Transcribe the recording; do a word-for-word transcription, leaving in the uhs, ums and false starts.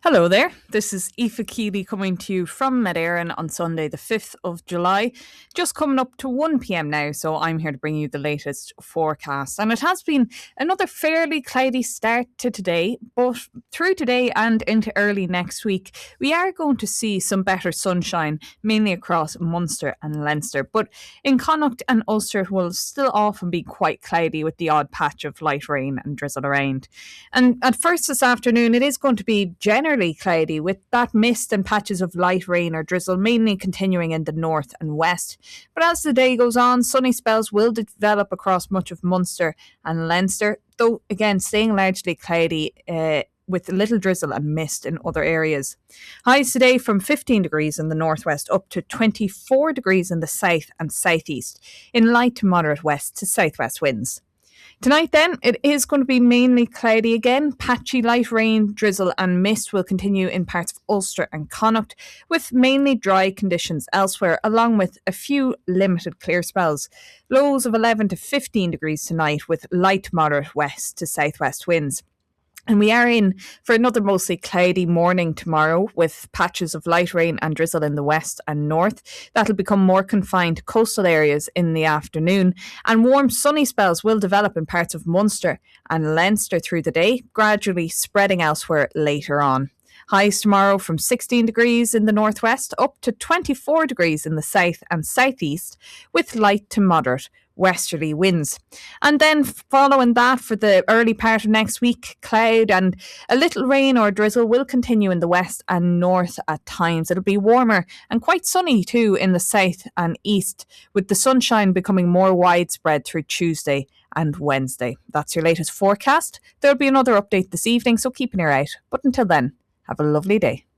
Hello there. This is Aoife Keeley coming to you from Medarin on Sunday, the fifth of July. Just coming up to one p.m. now, so I'm here to bring you the latest forecast. And it has been another fairly cloudy start to today, but through today and into early next week, we are going to see some better sunshine, mainly across Munster and Leinster. But in Connacht and Ulster, it will still often be quite cloudy with the odd patch of light rain and drizzle around. And at first this afternoon, it is going to be generally cloudy with that mist and patches of light rain or drizzle mainly continuing in the north and west. But as the day goes on, sunny spells will develop across much of Munster and Leinster, though again staying largely cloudy uh, with little drizzle and mist in other areas. Highs today from fifteen degrees in the northwest up to twenty-four degrees in the south and southeast, in light to moderate west to southwest winds. Tonight then, it is going to be mainly cloudy again. Patchy light rain, drizzle and mist will continue in parts of Ulster and Connacht, with mainly dry conditions elsewhere, along with a few limited clear spells. Lows of eleven to fifteen degrees tonight, with light to moderate west to southwest winds. And we are in for another mostly cloudy morning tomorrow, with patches of light rain and drizzle in the west and north. That'll become more confined to coastal areas in the afternoon. And warm sunny spells will develop in parts of Munster and Leinster through the day, gradually spreading elsewhere later on. Highs tomorrow from sixteen degrees in the northwest up to twenty-four degrees in the south and southeast, with light to moderate westerly winds. And then following that, for the early part of next week, cloud and a little rain or drizzle will continue in the west and north at times. It'll be warmer and quite sunny too in the south and east, with the sunshine becoming more widespread through Tuesday and Wednesday. That's your latest forecast. There'll be another update this evening, so keep an ear out. But until then, have a lovely day.